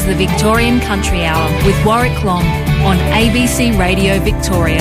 the Victorian Country Hour with Warwick Long on ABC Radio Victoria.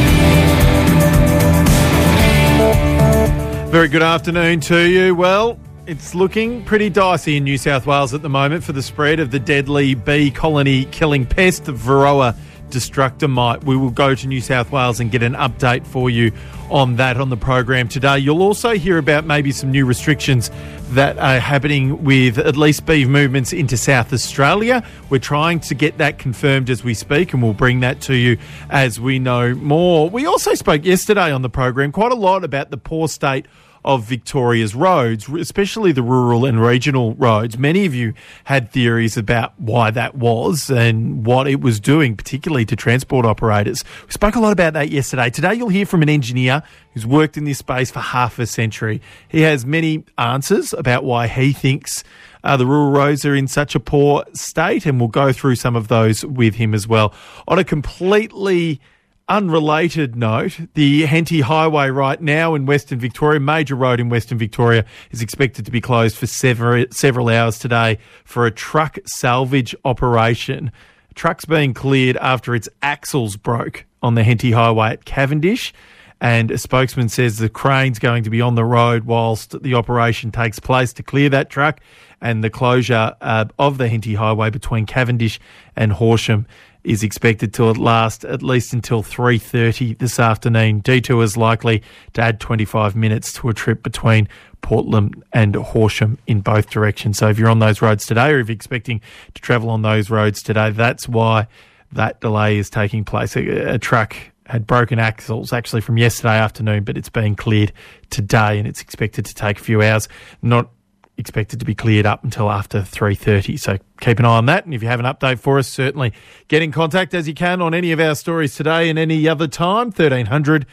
Very good afternoon to you. Well, it's looking pretty dicey in New South Wales at the moment for the spread of the deadly bee colony killing pest, the Varroa destructor mite. We will go to New South Wales and get an update for you on that on the program today. You'll also hear about maybe some new restrictions that are happening with at least bee movements into South Australia. We're trying to get that confirmed as we speak, and we'll bring that to you as we know more. We also spoke yesterday on the program quite a lot about the poor state of Victoria's roads, especially the rural and regional roads. Many of you had theories about why that was and what it was doing, particularly to transport operators. We spoke a lot about that yesterday. Today you'll hear from an engineer who's worked in this space for half a century. He has many answers about why he thinks the rural roads are in such a poor state, and we'll go through some of those with him as well. On a completely unrelated note, the Henty Highway right now in Western Victoria, major road in Western Victoria, is expected to be closed for several hours today for a truck salvage operation. A truck's being cleared after its axles broke on the Henty Highway at Cavendish, and a spokesman says the crane's going to be on the road whilst the operation takes place to clear that truck, and the closure of the Henty Highway between Cavendish and Horsham is expected to last at least until 3:30 this afternoon. Detour is likely to add 25 minutes to a trip between Portland and Horsham in both directions. So if you're on those roads today, or if you're expecting to travel on those roads today, that's why that delay is taking place. A truck had broken axles actually from yesterday afternoon, but it's being cleared today, and it's expected to take a few hours. Not expected to be cleared up until after 3:30. So keep an eye on that. And if you have an update for us, certainly get in contact as you can on any of our stories today and any other time. 1300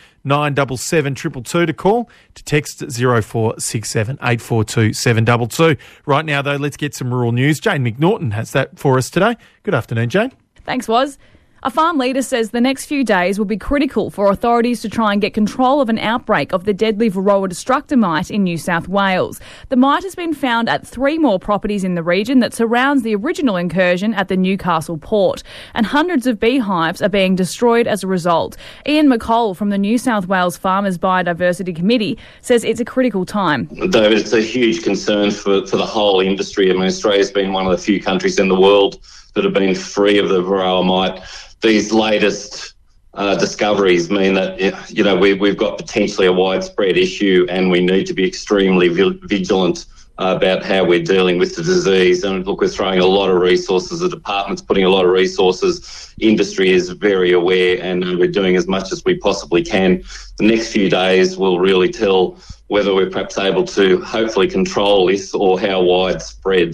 977 222 to call, to text 0467 842 722. Right now, though, let's get some rural news. Jane McNaughton has that for us today. Good afternoon, Jane. Thanks, Woz. A farm leader says the next few days will be critical for authorities to try and get control of an outbreak of the deadly Varroa destructor mite in New South Wales. The mite has been found at 3 more properties in the region that surrounds the original incursion at the Newcastle port, and hundreds of beehives are being destroyed as a result. Ian McColl from the New South Wales Farmers Biodiversity Committee says it's a critical time. Though it's a huge concern for the whole industry. I mean, Australia's been one of the few countries in the world that have been free of the Varroa mite. These latest discoveries mean that, you know, we've got potentially a widespread issue, and we need to be extremely vigilant about how we're dealing with the disease. And look, we're throwing a lot of resources. The department's putting a lot of resources. Industry is very aware, and we're doing as much as we possibly can. The next few days will really tell whether we're perhaps able to hopefully control this, or how widespread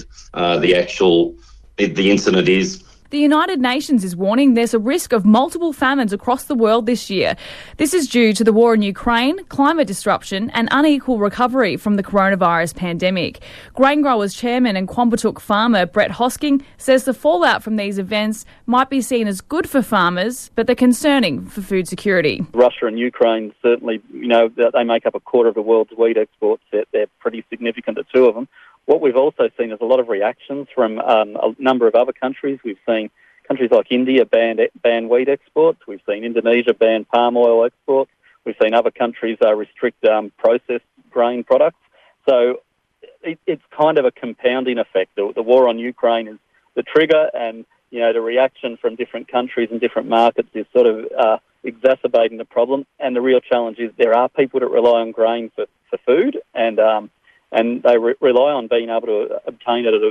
the incident is. The United Nations is warning there's a risk of multiple famines across the world this year. This is due to the war in Ukraine, climate disruption and unequal recovery from the coronavirus pandemic. Grain Growers Chairman and Quambatook farmer Brett Hosking says the fallout from these events might be seen as good for farmers, but they're concerning for food security. Russia and Ukraine certainly, you know, they make up a quarter of the world's wheat exports. They're pretty significant, the two of them. What we've also seen is a lot of reactions from a number of other countries. We've seen countries like India ban wheat exports. We've seen Indonesia ban palm oil exports. We've seen other countries restrict processed grain products. So it's kind of a compounding effect. The war on Ukraine is the trigger, and you know the reaction from different countries and different markets is sort of exacerbating the problem. And the real challenge is there are people that rely on grain for food, and they rely on being able to obtain it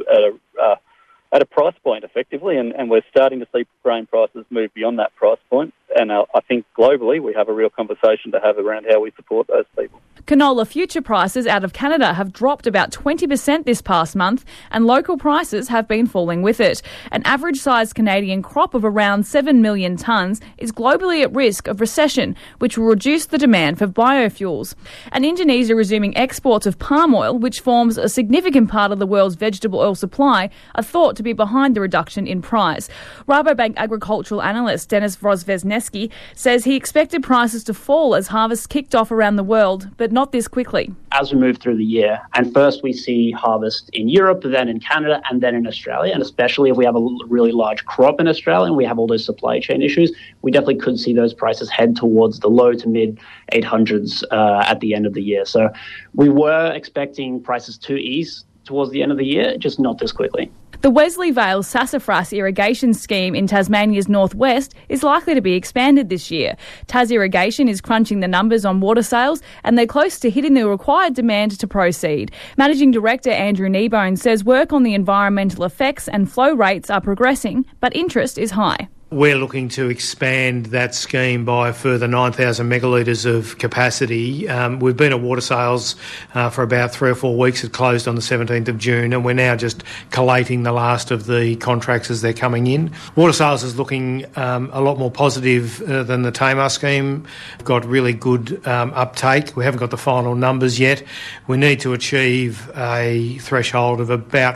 at a price point effectively, and we're starting to see grain prices move beyond that price point. And I think globally we have a real conversation to have around how we support those people. Canola future prices out of Canada have dropped about 20% this past month, and local prices have been falling with it. An average-sized Canadian crop of around 7 million tonnes is globally at risk of recession, which will reduce the demand for biofuels. And Indonesia resuming exports of palm oil, which forms a significant part of the world's vegetable oil supply, are thought to be behind the reduction in price. Rabobank agricultural analyst Denis Rozvesneski says he expected prices to fall as harvests kicked off around the world, but not this quickly. As we move through the year, and first we see harvest in Europe, then in Canada, and then in Australia, and especially if we have a really large crop in Australia and we have all those supply chain issues, we definitely could see those prices head towards the low to mid 800s at the end of the year. So we were expecting prices to ease towards the end of the year, just not this quickly. The Wesley Vale Sassafras irrigation scheme in Tasmania's northwest is likely to be expanded this year. Tas Irrigation is crunching the numbers on water sales and they're close to hitting the required demand to proceed. Managing Director Andrew Kneebone says work on the environmental effects and flow rates are progressing, but interest is high. We're looking to expand that scheme by a further 9,000 megalitres of capacity. We've been at water sales for about 3 or 4 weeks. It closed on the 17th of June, and we're now just collating the last of the contracts as they're coming in. Water sales is looking a lot more positive than the Tamar scheme. We've got really good uptake. We haven't got the final numbers yet. We need to achieve a threshold of about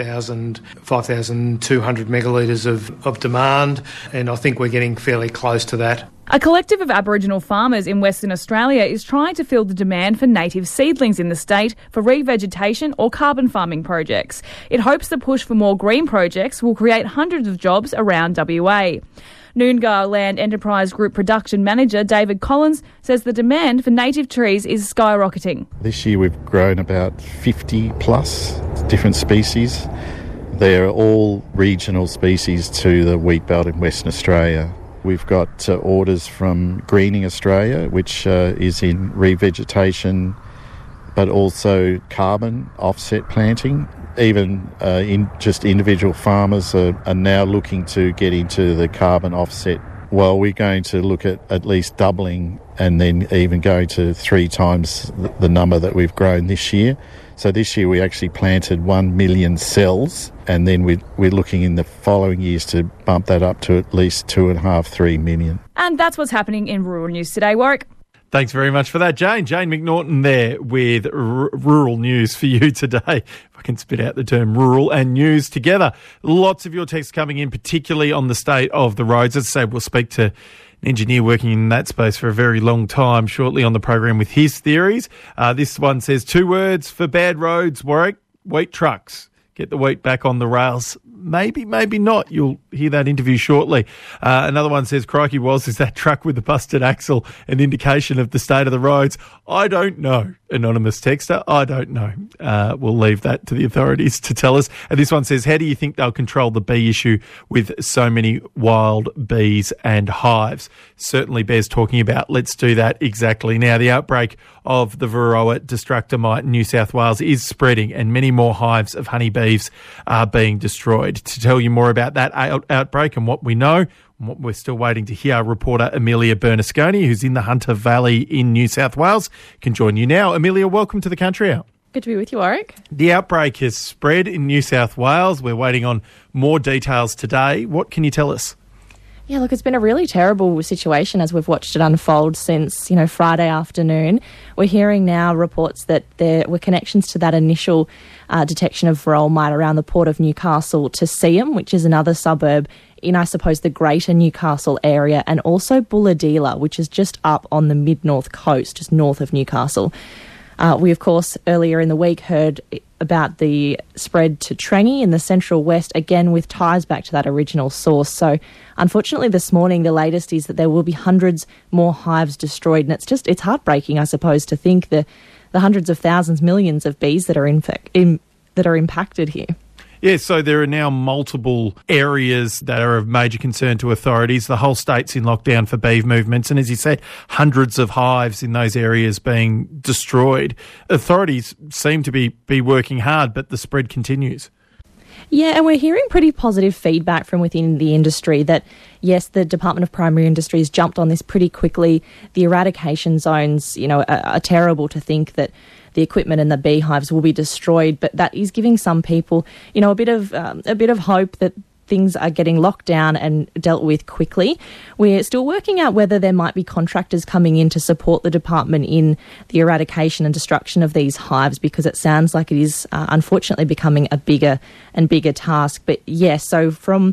5,200 megalitres of demand. And I think we're getting fairly close to that. A collective of Aboriginal farmers in Western Australia is trying to fill the demand for native seedlings in the state for revegetation or carbon farming projects. It hopes the push for more green projects will create hundreds of jobs around WA. Noongar Land Enterprise Group Production Manager David Collins says the demand for native trees is skyrocketing. This year we've grown about 50 plus different species. They're all regional species to the wheat belt in Western Australia. We've got orders from Greening Australia, which is in revegetation, but also carbon offset planting. Even just individual farmers are now looking to get into the carbon offset. Well, we're going to look at least doubling and then even going to 3 times the number that we've grown this year. So this year we actually planted 1 million cells, and then we're looking in the following years to bump that up to at least 2.5-3 million. And that's what's happening in rural news today, Warwick. Thanks very much for that, Jane. Jane McNaughton there with rural news for you today. If I can spit out the term rural and news together. Lots of your texts coming in, particularly on the state of the roads. As I say, we'll speak to an engineer working in that space for a very long time shortly on the program with his theories. This one says 2 words for bad roads, Warwick: wheat trucks. Get the wheat back on the rails. Maybe, maybe not. You'll hear that interview shortly. Another one says, crikey, is that truck with the busted axle an indication of the state of the roads? I don't know, anonymous texter. I don't know. We'll leave that to the authorities to tell us. And this one says, how do you think they'll control the bee issue with so many wild bees and hives? Certainly bears talking about. Let's do that exactly now. The outbreak of the Varroa destructor mite in New South Wales is spreading, and many more hives of honeybees are being destroyed. To tell you more about that outbreak and what we know, and what we're still waiting to hear, reporter Amelia Bernasconi, who's in the Hunter Valley in New South Wales, can join you now. Amelia, welcome to the Country Hour. Good to be with you, Warwick. The outbreak has spread in New South Wales. We're waiting on more details today. What can you tell us? Yeah, look, it's been a really terrible situation as we've watched it unfold since, Friday afternoon. We're hearing now reports that there were connections to that initial detection of varroa mite around the Port of Newcastle to Seaham, which is another suburb in, I suppose, the greater Newcastle area, and also Bulahdelah, which is just up on the mid-north coast, just north of Newcastle. We, of course, earlier in the week heard about the spread to Trengi in the central west, again with ties back to that original source. So, unfortunately, this morning, the latest is that there will be hundreds more hives destroyed. And it's heartbreaking, I suppose, to think the hundreds of thousands, millions of bees that are impacted here. Yeah, so there are now multiple areas that are of major concern to authorities. The whole state's in lockdown for bees movements, and as you said, hundreds of hives in those areas being destroyed. Authorities seem to be working hard, but the spread continues. Yeah, and we're hearing pretty positive feedback from within the industry that, yes, the Department of Primary Industries jumped on this pretty quickly. The eradication zones, are terrible to think that the equipment and the beehives will be destroyed, but that is giving some people, a bit of hope that things are getting locked down and dealt with quickly. We're still working out whether there might be contractors coming in to support the department in the eradication and destruction of these hives, because it sounds like it is unfortunately becoming a bigger and bigger task. But yes, so from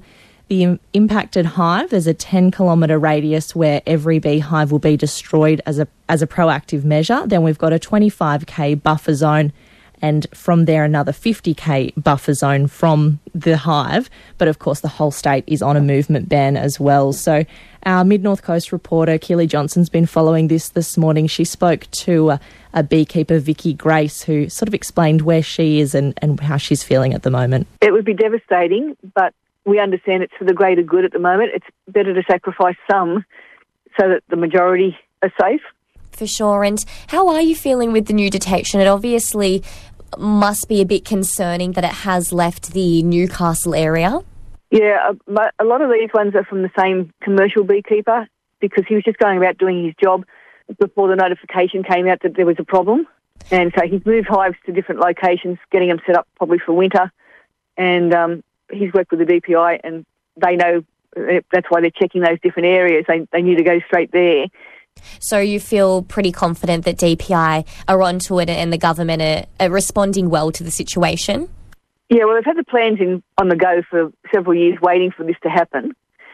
The impacted hive, there's a 10-kilometre radius where every beehive will be destroyed as a proactive measure. Then we've got a 25k buffer zone, and from there another 50k buffer zone from the hive. But of course the whole state is on a movement ban as well. So our Mid-North Coast reporter Keely Johnson's been following this morning. She spoke to a beekeeper, Vicky Grace, who sort of explained where she is and how she's feeling at the moment. It would be devastating, but we understand it's for the greater good at the moment. It's better to sacrifice some so that the majority are safe. For sure. And how are you feeling with the new detection? It obviously must be a bit concerning that it has left the Newcastle area. Yeah, a lot of these ones are from the same commercial beekeeper because he was just going about doing his job before the notification came out that there was a problem. And so he's moved hives to different locations, getting them set up probably for winter. And he's worked with the DPI and they know that's why they're checking those different areas. They knew to go straight there. So you feel pretty confident that DPI are onto it and the government are responding well to the situation? Yeah, well, they've had the plans on the go for several years waiting for this to happen.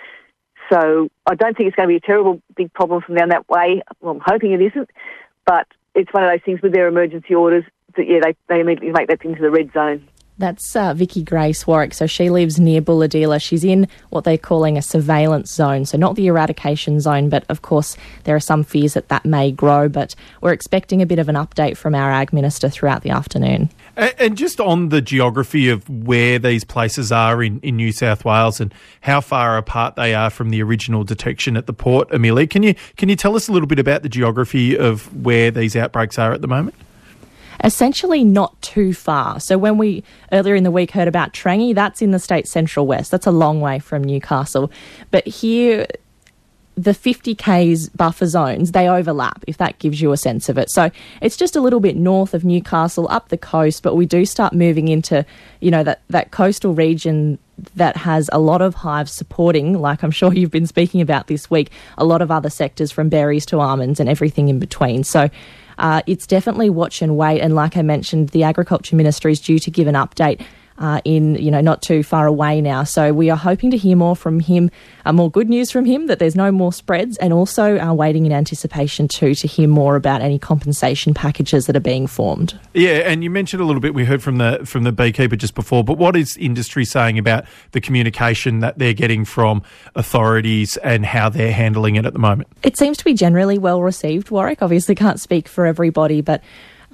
So I don't think it's going to be a terrible big problem from down that way. Well, I'm hoping it isn't. But it's one of those things with their emergency orders that, yeah, they immediately make that into the red zone. That's Vicky Grace, Warwick. So she lives near Bulahdelah. She's in what they're calling a surveillance zone. So not the eradication zone, but of course there are some fears that may grow. But we're expecting a bit of an update from our Ag Minister throughout the afternoon. And just on the geography of where these places are in New South Wales and how far apart they are from the original detection at the port, Amelia, can you tell us a little bit about the geography of where these outbreaks are at the moment? Essentially not too far. So when we earlier in the week heard about Trangie, that's in the state's central west. That's a long way from Newcastle. But here, the 50k's buffer zones, they overlap, if that gives you a sense of it. So it's just a little bit north of Newcastle, up the coast, but we do start moving into, that coastal region that has a lot of hives supporting, like I'm sure you've been speaking about this week, a lot of other sectors from berries to almonds and everything in between. So it's definitely watch and wait. And like I mentioned, the Agriculture Minister is due to give an update in not too far away now. So we are hoping to hear more from him, more good news from him, that there's no more spreads, and also waiting in anticipation too to hear more about any compensation packages that are being formed. Yeah, and you mentioned a little bit, we heard from the beekeeper just before, but what is industry saying about the communication that they're getting from authorities and how they're handling it at the moment? It seems to be generally well received, Warwick. Obviously can't speak for everybody, but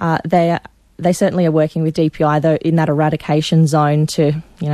they certainly are working with DPI though in that eradication zone to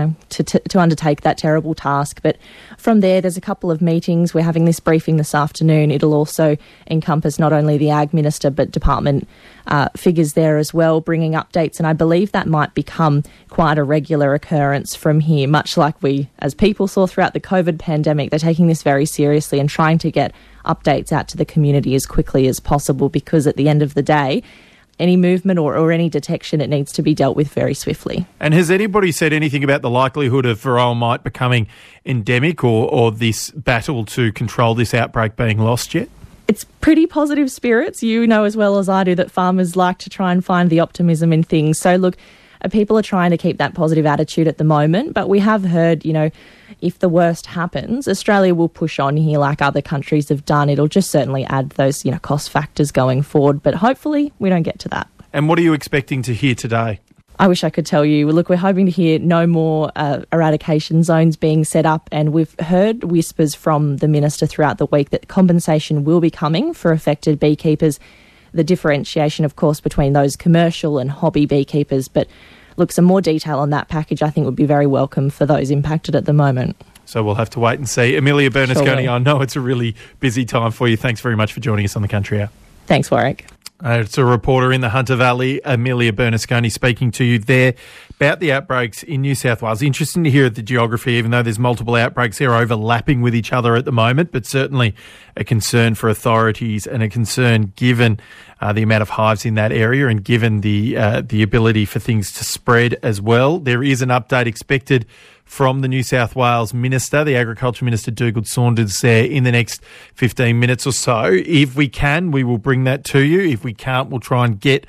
undertake that terrible task. But from there's a couple of meetings. We're having this briefing this afternoon. It'll also encompass not only the Ag Minister but department figures there as well, bringing updates. And I believe that might become quite a regular occurrence from here, much like we as people saw throughout the COVID pandemic. They're taking this very seriously and trying to get updates out to the community as quickly as possible, because at the end of the day, any movement or any detection, it needs to be dealt with very swiftly. And has anybody said anything about the likelihood of varroa mite becoming endemic or this battle to control this outbreak being lost yet? It's pretty positive spirits. You know as well as I do that farmers like to try and find the optimism in things. So look, people are trying to keep that positive attitude at the moment, but we have heard, if the worst happens, Australia will push on here like other countries have done. It'll just certainly add those, cost factors going forward, but hopefully we don't get to that. And what are you expecting to hear today? I wish I could tell you. Look, we're hoping to hear no more eradication zones being set up, and we've heard whispers from the Minister throughout the week that compensation will be coming for affected beekeepers. The differentiation, of course, between those commercial and hobby beekeepers. But look, some more detail on that package I think would be very welcome for those impacted at the moment. So we'll have to wait and see. Amelia Bernasconi, Sure. I know it's a really busy time for you. Thanks very much for joining us on the Country Hour. Thanks, Warwick. It's a reporter in the Hunter Valley, Amelia Bernasconi, speaking to you there about the outbreaks in New South Wales. Interesting to hear the geography, even though there's multiple outbreaks, they're overlapping with each other at the moment, but certainly a concern for authorities and a concern given the amount of hives in that area and given the ability for things to spread as well. There is an update expected from the New South Wales Minister, the Agriculture Minister Dougal Saunders, there in the next 15 minutes or so. If we can, we will bring that to you. If we can't, we'll try and get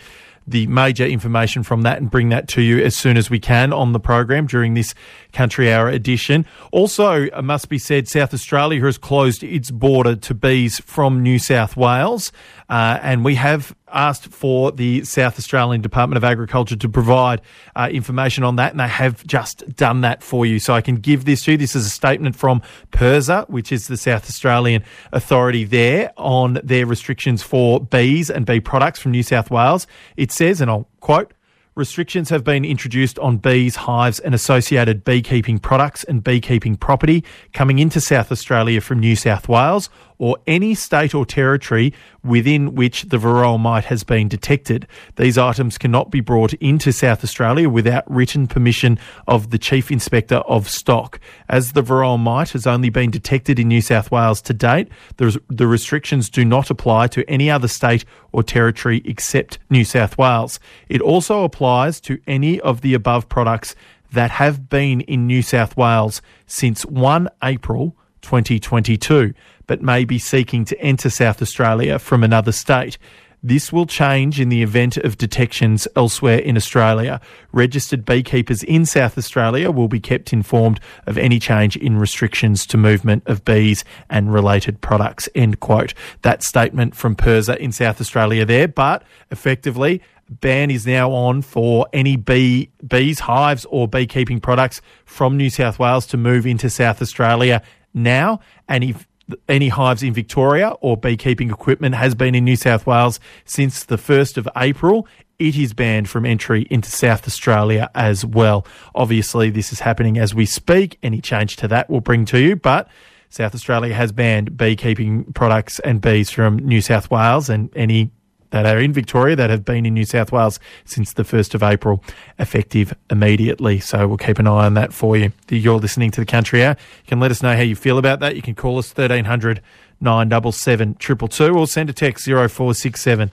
the major information from that and bring that to you as soon as we can on the program during this Country Hour edition. Also, it must be said, South Australia has closed its border to bees from New South Wales, and we have asked for the South Australian Department of Agriculture to provide information on that, and they have just done that for you. So I can give this to you. This is a statement from PIRSA, which is the South Australian authority there, on their restrictions for bees and bee products from New South Wales. It says, and I'll quote, "Restrictions have been introduced on bees, hives and associated beekeeping products and beekeeping property coming into South Australia from New South Wales or any state or territory within which the varroa mite has been detected. These items cannot be brought into South Australia without written permission of the Chief Inspector of Stock. As the varroa mite has only been detected in New South Wales to date, the restrictions do not apply to any other state or territory except New South Wales. It also applies to any of the above products that have been in New South Wales since 1 April 2022, but may be seeking to enter South Australia from another state. This will change in the event of detections elsewhere in Australia. Registered beekeepers in South Australia will be kept informed of any change in restrictions to movement of bees and related products," end quote. That statement from PIRSA in South Australia there, but effectively, ban is now on for any bees, hives or beekeeping products from New South Wales to move into South Australia now, and if any hives in Victoria or beekeeping equipment has been in New South Wales since the 1st of April, it is banned from entry into South Australia as well. Obviously, this is happening as we speak. Any change to that we'll bring to you, but South Australia has banned beekeeping products and bees from New South Wales, and any that are in Victoria that have been in New South Wales since the 1st of April, effective immediately. So we'll keep an eye on that for you. You're listening to the Country Hour. You can let us know how you feel about that. You can call us 1300 977 222 or send a text 0467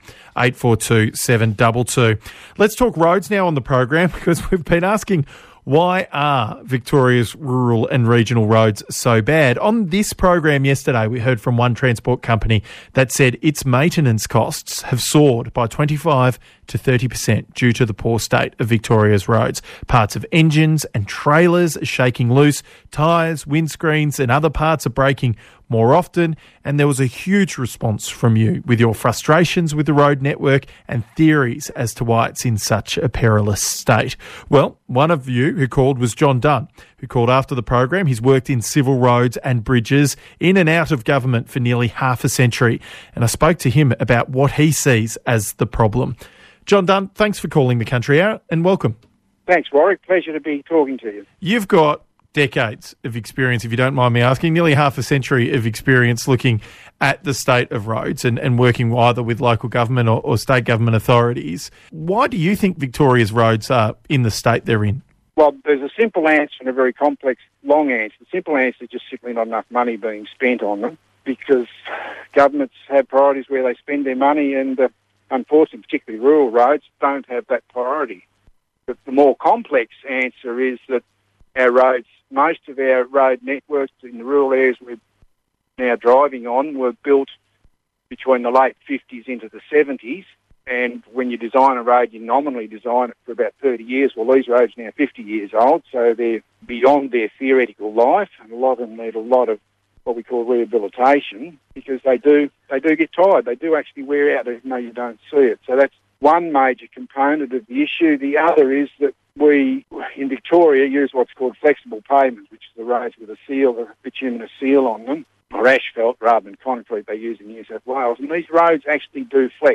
842 722. Let's talk roads now on the program, because we've been asking, why are Victoria's rural and regional roads so bad? On this program yesterday, we heard from one transport company that said its maintenance costs have soared by 25 to 30% due to the poor state of Victoria's roads. Parts of engines and trailers are shaking loose, tyres, windscreens and other parts are breaking more often, and there was a huge response from you with your frustrations with the road network and theories as to why it's in such a perilous state. Well, one of you who called was John Dunn, who called after the program. He's worked in civil roads and bridges in and out of government for nearly half a century, and I spoke to him about what he sees as the problem. John Dunn, thanks for calling the Country Hour and welcome. Thanks, Warwick. Pleasure to be talking to you. You've got decades of experience, if you don't mind me asking, nearly half a century of experience looking at the state of roads and working either with local government or state government authorities. Why do you think Victoria's roads are in the state they're in? Well, there's a simple answer and a very complex, long answer. The simple answer is just simply not enough money being spent on them, because governments have priorities where they spend their money, and unfortunately, particularly rural roads, don't have that priority. But the more complex answer is that our roads, most of our road networks in the rural areas we're now driving on, were built between the late 50s into the 70s. And when you design a road, you nominally design it for about 30 years. Well, these roads are now 50 years old, so they're beyond their theoretical life, and a lot of them need a lot of what we call rehabilitation, because they do get tired. They do actually wear out, even though you don't see it. So that's one major component of the issue. The other is that we, in Victoria, use what's called flexible pavements, which is the roads with a seal, a bituminous seal on them, or asphalt rather than concrete they use in New South Wales. And these roads actually do flex.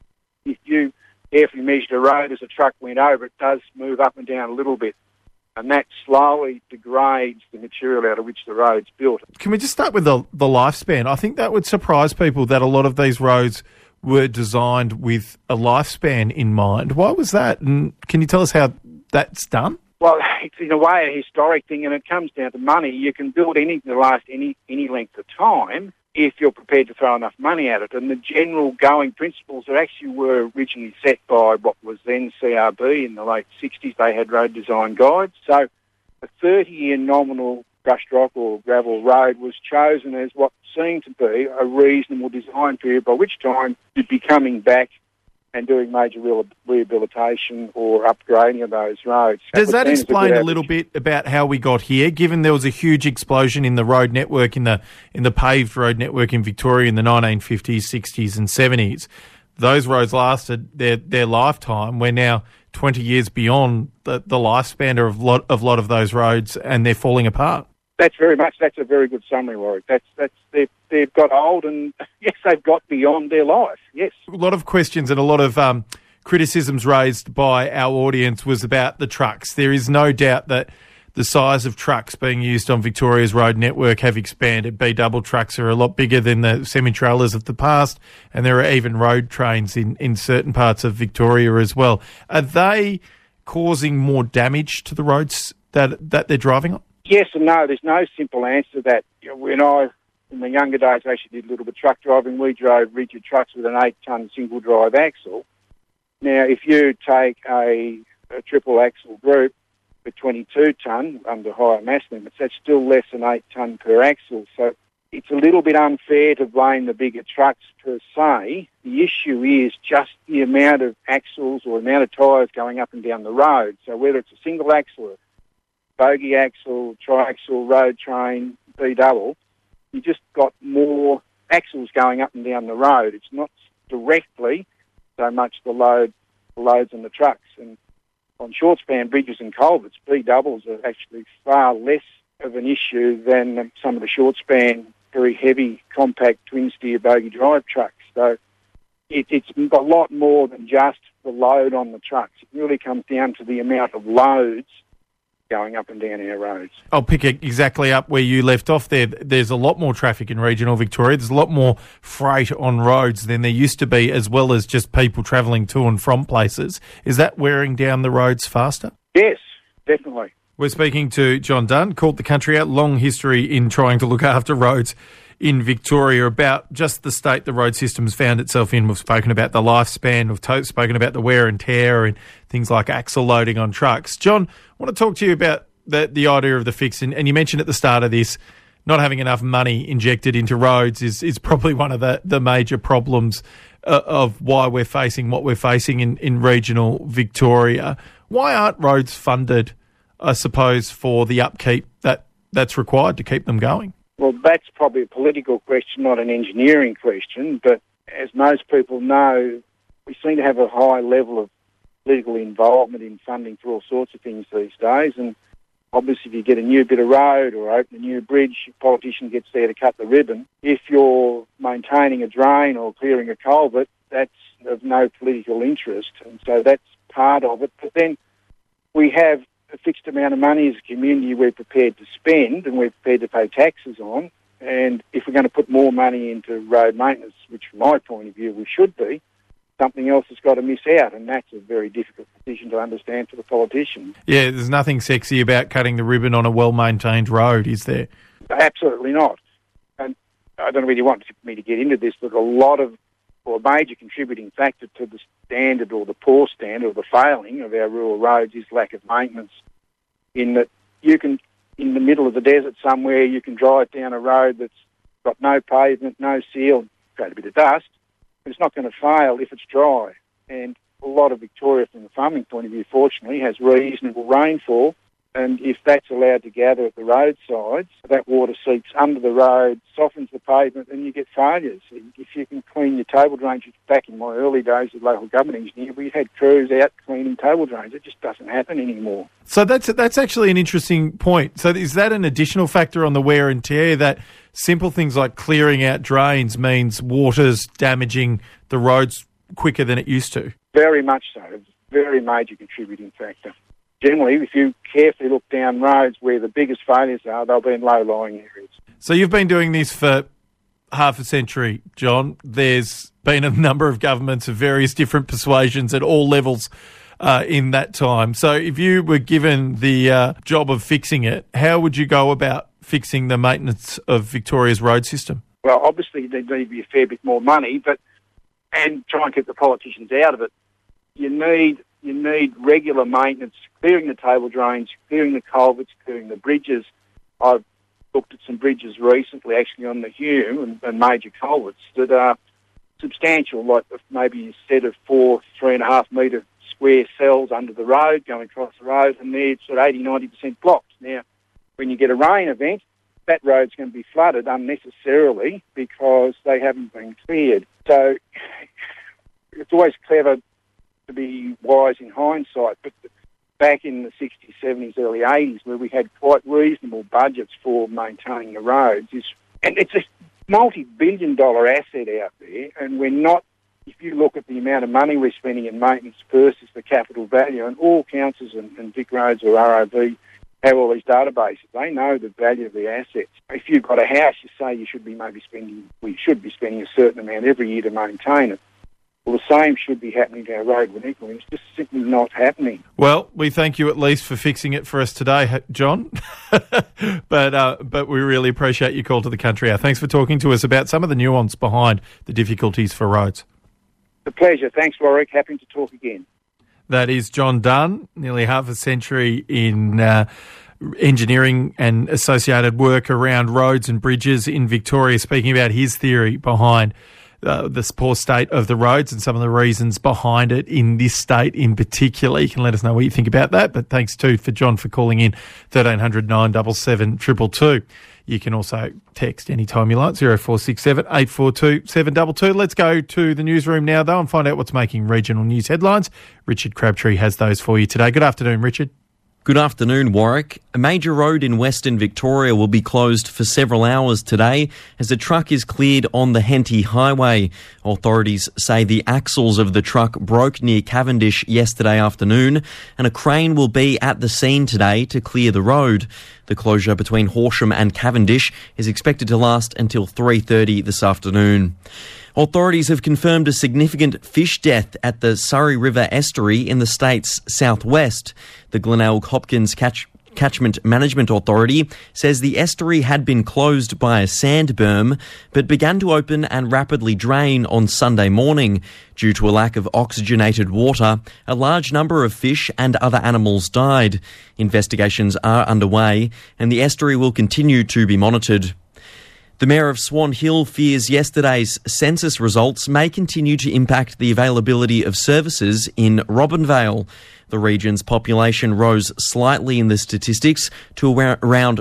If you carefully measured a road as a truck went over, it does move up and down a little bit. And that slowly degrades the material out of which the road's built. Can we just start with the lifespan? I think that would surprise people that a lot of these roads were designed with a lifespan in mind. Why was that? And can you tell us how that's done? Well, it's in a way a historic thing, and it comes down to money. You can build anything to last any length of time if you're prepared to throw enough money at it. And the general going principles that actually were originally set by what was then CRB in the late 60s, they had road design guides. So a 30-year nominal brushed rock or gravel road was chosen as what seemed to be a reasonable design period, by which time you'd be coming back and doing major rehabilitation or upgrading of those roads. Does that explain a little bit about how we got here, given there was a huge explosion in the road network, in the paved road network in Victoria in the 1950s, 60s and 70s? Those roads lasted their lifetime. We're now 20 years beyond the lifespan of a lot of those roads, and they're falling apart. That's a very good summary, Warwick. They've got old, and yes, they've got beyond their life. Yes. A lot of questions and a lot of criticisms raised by our audience was about the trucks. There is no doubt that the size of trucks being used on Victoria's road network have expanded. B-double trucks are a lot bigger than the semi-trailers of the past, and there are even road trains in certain parts of Victoria as well. Are they causing more damage to the roads that they're driving on? Yes and no. There's no simple answer to that. When in the younger days, I actually did a little bit of truck driving. We drove rigid trucks with an 8-ton single-drive axle. Now, if you take a triple axle group, for 22-ton under higher mass limits, that's still less than 8-ton per axle. So it's a little bit unfair to blame the bigger trucks per se. The issue is just the amount of axles or amount of tyres going up and down the road. So whether it's a single axle, bogey axle, triaxle, road train, B-double, you just got more axles going up and down the road. It's not directly so much the loads on the trucks. And on short-span bridges and culverts, B-doubles are actually far less of an issue than some of the short-span, very heavy, compact, twin-steer bogey drive trucks. So it's a lot more than just the load on the trucks. It really comes down to the amount of loads going up and down our roads. I'll pick it exactly up where you left off there. There's a lot more traffic in regional Victoria. There's a lot more freight on roads than there used to be, as well as just people travelling to and from places. Is that wearing down the roads faster? Yes, definitely. We're speaking to John Dunn, called The Country Out. Long history in trying to look after roads in Victoria, about just the state the road system's found itself in. We've spoken about the lifespan, we've spoken about the wear and tear and things like axle loading on trucks. John, I want to talk to you about the idea of the fix, and you mentioned at the start of this, not having enough money injected into roads is probably one of the major problems of why we're facing what we're facing in regional Victoria. Why aren't roads funded, I suppose, for the upkeep that's required to keep them going? Well, that's probably a political question, not an engineering question, but as most people know, we seem to have a high level of political involvement in funding for all sorts of things these days, and obviously if you get a new bit of road or open a new bridge, a politician gets there to cut the ribbon. If you're maintaining a drain or clearing a culvert, that's of no political interest, and so that's part of it. But then we have a fixed amount of money as a community we're prepared to spend and we're prepared to pay taxes on. And if we're going to put more money into road maintenance, which from my point of view we should be, something else has got to miss out, and that's a very difficult decision to understand for the politicians. Yeah, there's nothing sexy about cutting the ribbon on a well-maintained road, is there? Absolutely not. And I don't really want me to get into this, but a major contributing factor to the standard or the poor standard or the failing of our rural roads is lack of maintenance, in that you can, in the middle of the desert somewhere, you can drive down a road that's got no pavement, no seal, create a bit of dust, but it's not going to fail if it's dry. And a lot of Victoria, from the farming point of view, fortunately, has reasonable rainfall, and if that's allowed to gather at the roadsides, that water seeps under the road, softens the pavement, and you get failures. If you can clean your table drains, back in my early days as local government engineer, we had crews out cleaning table drains. It just doesn't happen anymore. So that's actually an interesting point. So is that an additional factor on the wear and tear, that simple things like clearing out drains means water's damaging the roads quicker than it used to? Very much so. It's a very major contributing factor. Generally, if you carefully look down roads where the biggest failures are, they'll be in low-lying areas. So you've been doing this for half a century, John. There's been a number of governments of various different persuasions at all levels in that time. So if you were given the job of fixing it, how would you go about fixing the maintenance of Victoria's road system? Well, obviously there'd need to be a fair bit more money, and try and keep the politicians out of it. You need regular maintenance, clearing the table drains, clearing the culverts, clearing the bridges. I've looked at some bridges recently, actually on the Hume and major culverts, that are substantial, like maybe instead of 3.5 metre square cells under the road, going across the road, and they're sort of 80-90% blocked. Now, when you get a rain event, that road's going to be flooded unnecessarily because they haven't been cleared. So it's always clever to be wise in hindsight, but back in the 60s, 70s, early 80s, where we had quite reasonable budgets for maintaining the roads, and it's a multi-billion-dollar asset out there, and we're not, if you look at the amount of money we're spending in maintenance versus the capital value, and all councils and Vic Roads or ROV have all these databases. They know the value of the assets. If you've got a house, you say we should be spending a certain amount every year to maintain it. Well, the same should be happening to our road with Nickel. It's just simply not happening. Well, we thank you at least for fixing it for us today, John. But we really appreciate your call to the Country Hour. Thanks for talking to us about some of the nuance behind the difficulties for roads. It's a pleasure. Thanks, Warwick. Happy to talk again. That is John Dunn, nearly half a century in engineering and associated work around roads and bridges in Victoria, speaking about his theory behind the poor state of the roads and some of the reasons behind it in this state in particular. You can let us know what you think about that. But thanks too for John for calling in 1300 977 222. You can also text anytime you like, 0467 842 722. Let's go to the newsroom now, though, and find out what's making regional news headlines. Richard Crabtree has those for you today. Good afternoon, Richard. Good afternoon, Warwick. A major road in Western Victoria will be closed for several hours today as a truck is cleared on the Henty Highway. Authorities say the axles of the truck broke near Cavendish yesterday afternoon, and a crane will be at the scene today to clear the road. The closure between Horsham and Cavendish is expected to last until 3:30 this afternoon. Authorities have confirmed a significant fish death at the Surrey River estuary in the state's southwest. The Glenelg Hopkins Catchment Management Authority says the estuary had been closed by a sand berm, but began to open and rapidly drain on Sunday morning. Due to a lack of oxygenated water, a large number of fish and other animals died. Investigations are underway, and the estuary will continue to be monitored. The Mayor of Swan Hill fears yesterday's census results may continue to impact the availability of services in Robinvale. The region's population rose slightly in the statistics to around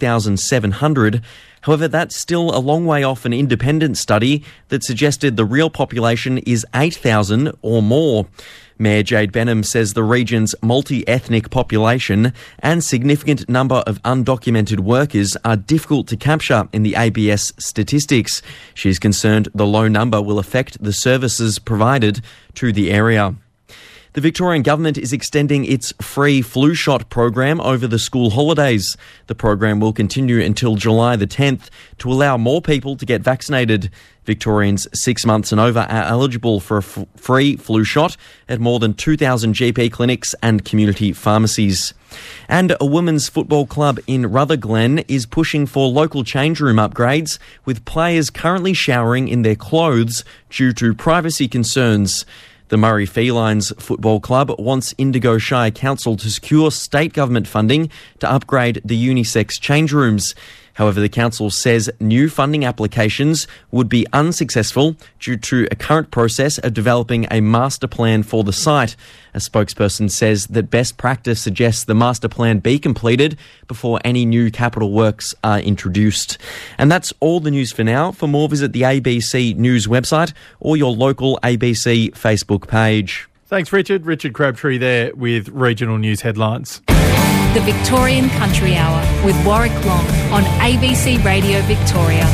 3,700. However, that's still a long way off an independent study that suggested the real population is 8,000 or more. Mayor Jade Benham says the region's multi-ethnic population and significant number of undocumented workers are difficult to capture in the ABS statistics. She's concerned the low number will affect the services provided to the area. The Victorian Government is extending its free flu shot program over the school holidays. The program will continue until July the 10th to allow more people to get vaccinated. Victorians 6 months and over are eligible for a free flu shot at more than 2,000 GP clinics and community pharmacies. And a women's football club in Rutherglen is pushing for local change room upgrades, with players currently showering in their clothes due to privacy concerns. The Murray Felines Football Club wants Indigo Shire Council to secure state government funding to upgrade the unisex change rooms. However, the council says new funding applications would be unsuccessful due to a current process of developing a master plan for the site. A spokesperson says that best practice suggests the master plan be completed before any new capital works are introduced. And that's all the news for now. For more, visit the ABC News website or your local ABC Facebook page. Thanks, Richard. Richard Crabtree there with regional news headlines. The Victorian Country Hour with Warwick Long on ABC Radio Victoria.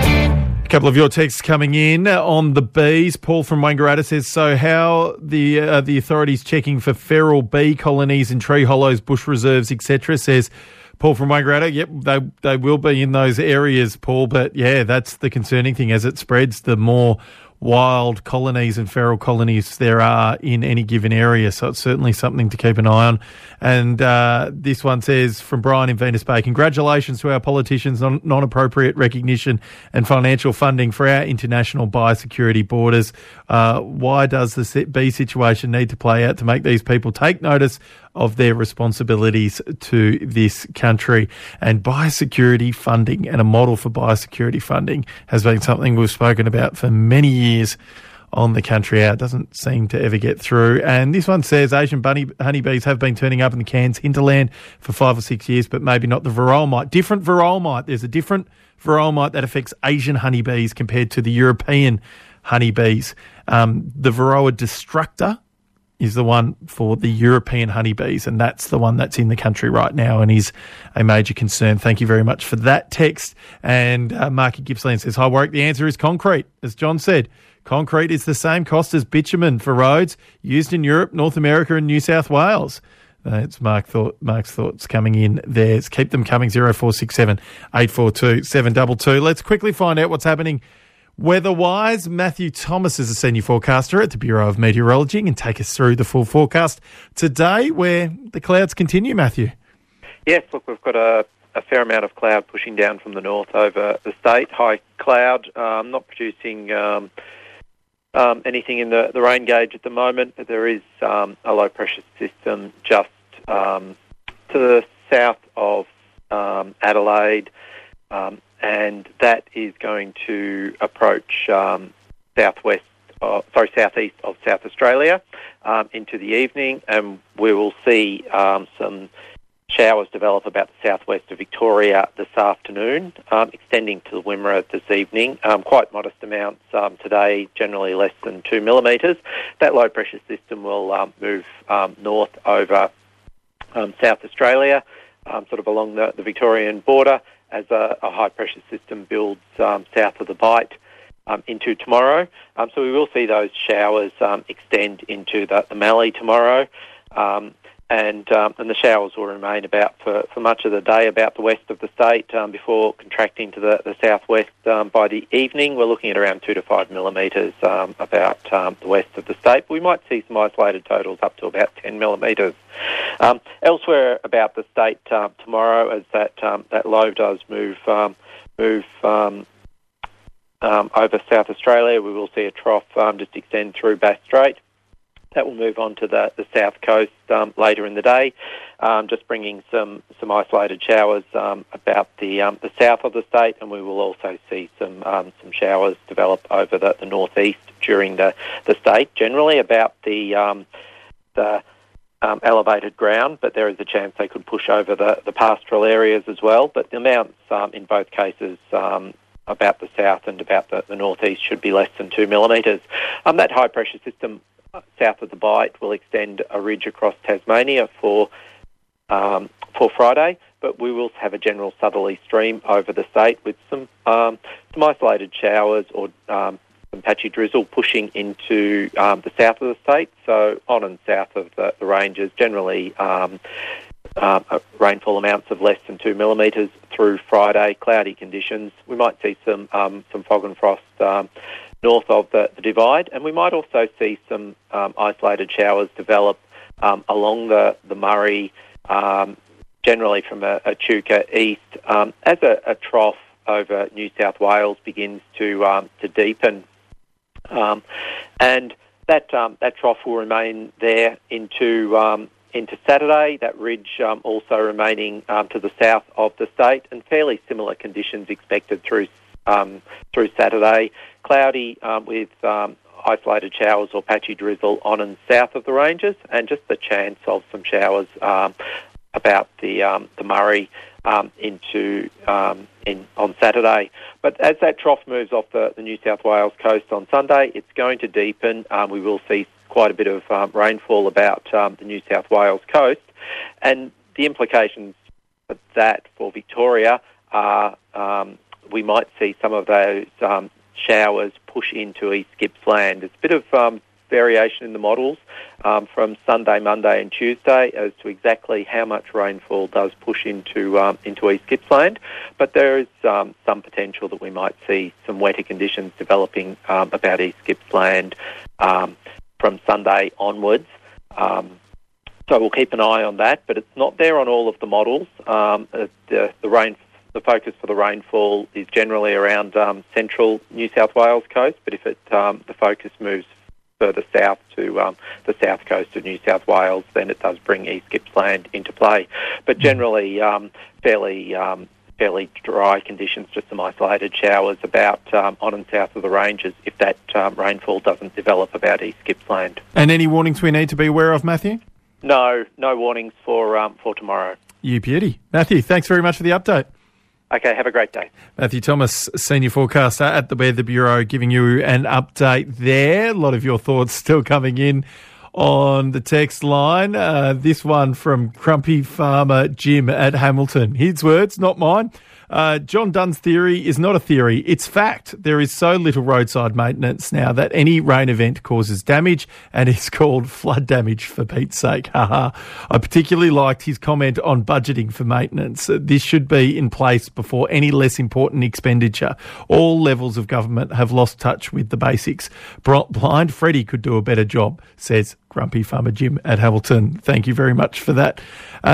A couple of your texts coming in on the bees. Paul from Wangaratta says, so how the authorities checking for feral bee colonies in tree hollows, bush reserves, etc., says Paul from Wangaratta. Yep, they will be in those areas, Paul, but yeah, that's the concerning thing. As it spreads, the more wild colonies and feral colonies there are in any given area. So it's certainly something to keep an eye on. And this one says from Brian in Venus Bay, congratulations to our politicians on non-appropriate recognition and financial funding for our international biosecurity borders. Why does the bee situation need to play out to make these people take notice of their responsibilities to this country. And biosecurity funding and a model for biosecurity funding has been something we've spoken about for many years on the Country Hour. It doesn't seem to ever get through. And this one says Asian honeybees have been turning up in the Cairns hinterland for 5 or 6 years, but maybe not the varroa mite. Different varroa mite. There's a different varroa mite that affects Asian honeybees compared to the European honeybees. The Varroa destructor is the one for the European honeybees, and that's the one that's in the country right now and is a major concern. Thank you very much for that text. And Marky Gippsland says, hi, Warwick, the answer is concrete. As John said, concrete is the same cost as bitumen for roads used in Europe, North America and New South Wales. It's Mark's thoughts coming in there. Keep them coming, 0467 842 722. Let's quickly find out what's happening weather-wise. Matthew Thomas is a senior forecaster at the Bureau of Meteorology and can take us through the full forecast today, where the clouds continue, Matthew. Yes, look, we've got a fair amount of cloud pushing down from the north over the state. High cloud, not producing anything in the rain gauge at the moment, but there is a low-pressure system just to the south of Adelaide, and that is going to approach southeast of South Australia into the evening, and we will see some showers develop about the southwest of Victoria this afternoon, extending to the Wimmera this evening. Quite modest amounts today, generally less than 2 millimetres. That low pressure system will move north over South Australia, sort of along the Victorian border, as a high pressure system builds south of the Bight into tomorrow. So we will see those showers extend into the Mallee tomorrow. And the showers will remain about for much of the day about the west of the state before contracting to the southwest by the evening. We're looking at around 2 to 5 millimetres about the west of the state. We might see some isolated totals up to about 10 millimetres. Elsewhere about the state tomorrow, as that low does move over South Australia, we will see a trough just extend through Bass Strait. That will move on to the south coast later in the day, just bringing some isolated showers about the south of the state, and we will also see some showers develop over the northeast during the state, generally about the elevated ground, but there is a chance they could push over the pastoral areas as well. But the amounts in both cases about the south and about the northeast should be less than 2 millimetres. That high pressure system south of the Bight will extend a ridge across Tasmania for Friday, but we will have a general southerly stream over the state with some isolated showers or some patchy drizzle pushing into the south of the state, so on and south of the ranges, generally rainfall amounts of less than 2 millimetres through Friday, cloudy conditions. We might see some fog and frost north of the divide, and we might also see some isolated showers develop along the Murray, generally from Echuca east, as a trough over New South Wales begins to deepen, and that trough will remain there into Saturday. That ridge also remaining to the south of the state, and fairly similar conditions expected through Saturday. Cloudy with isolated showers or patchy drizzle on and south of the ranges, and just the chance of some showers about the Murray on Saturday. But as that trough moves off the New South Wales coast on Sunday, it's going to deepen. We will see quite a bit of rainfall about the New South Wales coast, and the implications of that for Victoria are we might see some of those showers push into East Gippsland. There's a bit of variation in the models from Sunday, Monday and Tuesday as to exactly how much rainfall does push into East Gippsland, but there is some potential that we might see some wetter conditions developing about East Gippsland from Sunday onwards. So we'll keep an eye on that, but it's not there on all of the models. The focus for the rainfall is generally around central New South Wales coast, but if the focus moves further south to the south coast of New South Wales, then it does bring East Gippsland into play. But generally, fairly dry conditions, just some isolated showers about on and south of the ranges if that rainfall doesn't develop about East Gippsland. And any warnings we need to be aware of, Matthew? No warnings for tomorrow. You beauty. Matthew, thanks very much for the update. Okay, have a great day. Matthew Thomas, Senior Forecaster at the Weather Bureau, giving you an update there. A lot of your thoughts still coming in on the text line. This one from Grumpy Farmer Jim at Hamilton. His words, not mine. John Dunn's theory is not a theory, it's fact. There is so little roadside maintenance now that any rain event causes damage and is called flood damage, for Pete's sake. I particularly liked his comment on budgeting for maintenance. This should be in place before any less important expenditure. All levels of government have lost touch with the basics. Blind Freddie could do a better job, says Grumpy Farmer Jim at Hamilton. Thank you very much for that.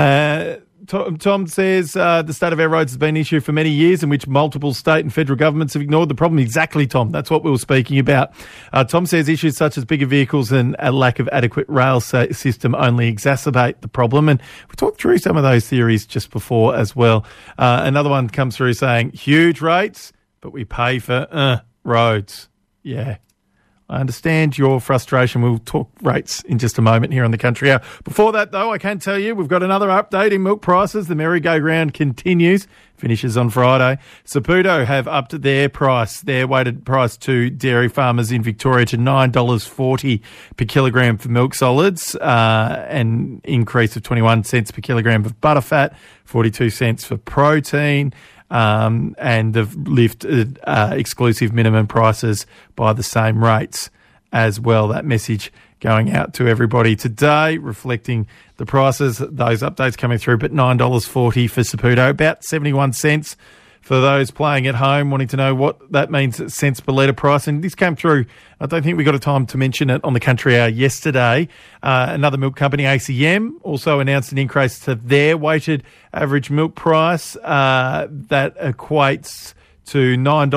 Tom says the state of our roads has been an issue for many years in which multiple state and federal governments have ignored the problem. Exactly, Tom. That's what we were speaking about. Tom says issues such as bigger vehicles and a lack of adequate rail system only exacerbate the problem. And we talked through some of those theories just before as well. Another one comes through saying huge rates, but we pay for roads. Yeah. I understand your frustration. We'll talk rates in just a moment here on the Country Hour. Before that, though, I can tell you we've got another update in milk prices. The merry-go-round continues, finishes on Friday. Saputo have upped their weighted price to dairy farmers in Victoria to $9.40 per kilogram for milk solids, an increase of 21 cents per kilogram of butterfat, 42 cents for protein. And they've lifted exclusive minimum prices by the same rates as well. That message going out to everybody today, reflecting the prices, those updates coming through, but $9.40 for Saputo, about 71 cents for those playing at home, wanting to know what that means, cents per litre price. And this came through, I don't think we got a time to mention it on the Country Hour yesterday. Another milk company, ACM, also announced an increase to their weighted average milk price. That equates to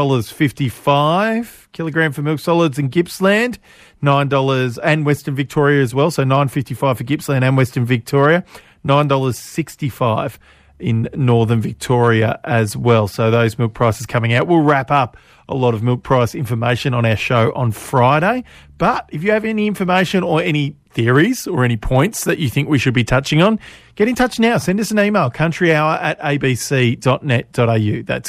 $9.55 kilogram for milk solids in Gippsland, $9 and Western Victoria as well. So $9.55 for Gippsland and Western Victoria, $9.65 in Northern Victoria as well. So those milk prices coming out. We'll wrap up a lot of milk price information on our show on Friday. But if you have any information or any theories or any points that you think we should be touching on, get in touch now. Send us an email, countryhour@abc.net.au. That's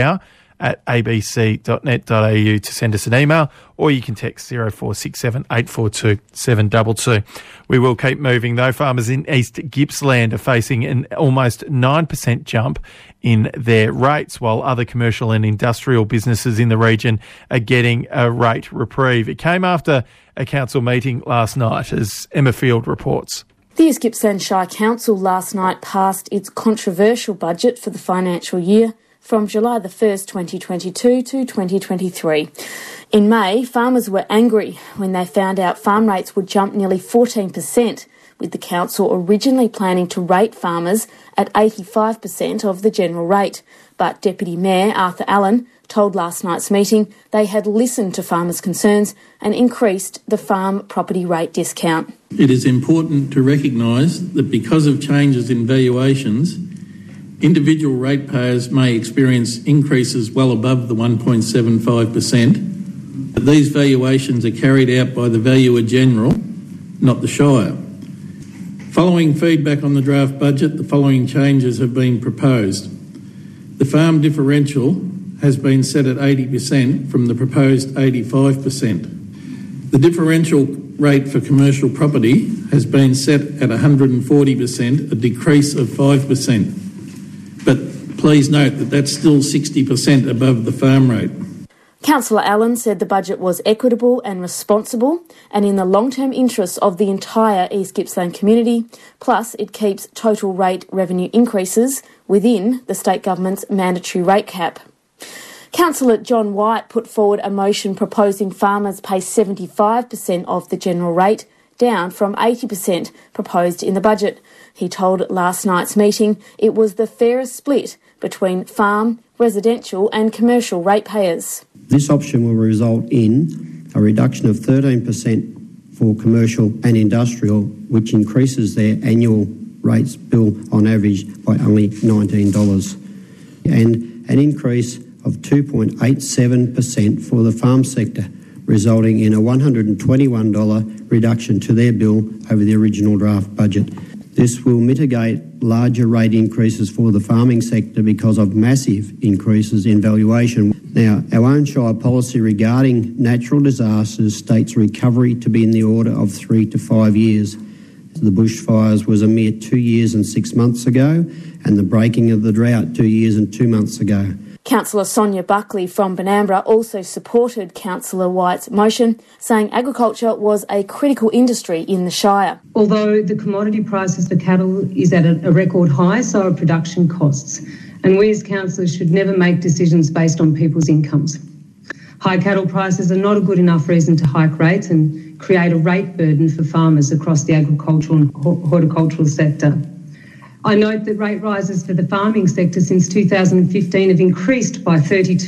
countryhour@abc.net.au to send us an email, or you can text 0467 842 722. We will keep moving though. Farmers in East Gippsland are facing an almost 9% jump in their rates, while other commercial and industrial businesses in the region are getting a rate reprieve. It came after a council meeting last night, as Emma Field reports. The East Gippsland Shire Council last night passed its controversial budget for the financial year from July the 1st, 2022 to 2023. In May, farmers were angry when they found out farm rates would jump nearly 14%, with the council originally planning to rate farmers at 85% of the general rate. But Deputy Mayor Arthur Allen told last night's meeting they had listened to farmers' concerns and increased the farm property rate discount. It is important to recognise that because of changes in valuations, individual ratepayers may experience increases well above the 1.75%, but these valuations are carried out by the Valuer General, not the Shire. Following feedback on the draft budget, the following changes have been proposed. The farm differential has been set at 80% from the proposed 85%. The differential rate for commercial property has been set at 140%, a decrease of 5%. But please note that that's still 60% above the farm rate. Councillor Allen said the budget was equitable and responsible and in the long-term interests of the entire East Gippsland community, plus it keeps total rate revenue increases within the state government's mandatory rate cap. Councillor John White put forward a motion proposing farmers pay 75% of the general rate, down from 80% proposed in the budget. He told last night's meeting it was the fairest split between farm, residential and commercial ratepayers. This option will result in a reduction of 13% for commercial and industrial, which increases their annual rates bill on average by only $19, and an increase of 2.87% for the farm sector, resulting in a $121 reduction to their bill over the original draft budget. This will mitigate larger rate increases for the farming sector because of massive increases in valuation. Now, our own Shire policy regarding natural disasters states recovery to be in the order of 3 to 5 years. The bushfires was a mere 2 years and 6 months ago, and the breaking of the drought 2 years and 2 months ago. Councillor Sonia Buckley from Benambra also supported Councillor White's motion, saying agriculture was a critical industry in the Shire. Although the commodity prices for cattle is at a record high, so are production costs. And we as councillors should never make decisions based on people's incomes. High cattle prices are not a good enough reason to hike rates and create a rate burden for farmers across the agricultural and horticultural sector. I note that rate rises for the farming sector since 2015 have increased by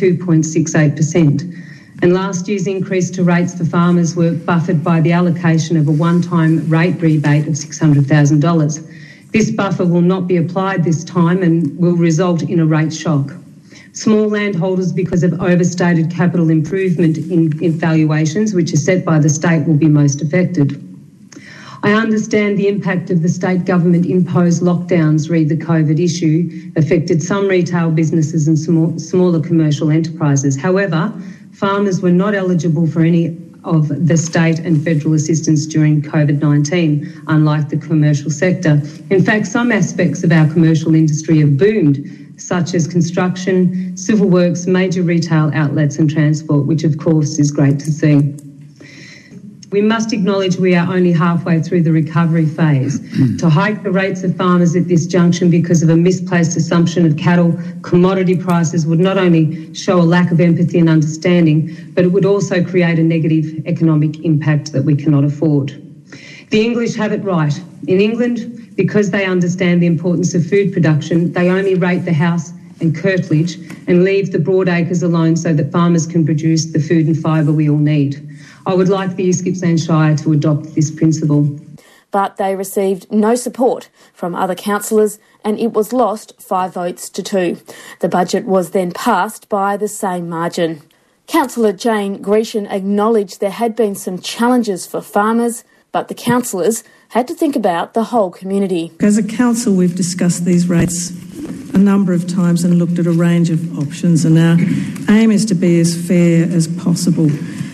32.68%. And last year's increase to rates for farmers were buffered by the allocation of a one-time rate rebate of $600,000. This buffer will not be applied this time and will result in a rate shock. Small landholders, because of overstated capital improvement in valuations, which are set by the state, will be most affected. I understand the impact of the state government imposed lockdowns, read the COVID issue, affected some retail businesses and smaller commercial enterprises. However, farmers were not eligible for any of the state and federal assistance during COVID-19, unlike the commercial sector. In fact, some aspects of our commercial industry have boomed, such as construction, civil works, major retail outlets and transport, which of course is great to see. We must acknowledge we are only halfway through the recovery phase. To hike the rates of farmers at this junction because of a misplaced assumption of cattle commodity prices would not only show a lack of empathy and understanding, but it would also create a negative economic impact that we cannot afford. The English have it right. In England, because they understand the importance of food production, they only rate the house and curtilage and leave the broad acres alone so that farmers can produce the food and fibre we all need. I would like the East Gippsland Shire to adopt this principle. But they received no support from other councillors and it was lost 5 votes to 2. The budget was then passed by the same margin. Councillor Jane Grecian acknowledged there had been some challenges for farmers, but the councillors had to think about the whole community. As a council, we've discussed these rates a number of times and looked at a range of options, and our aim is to be as fair as possible.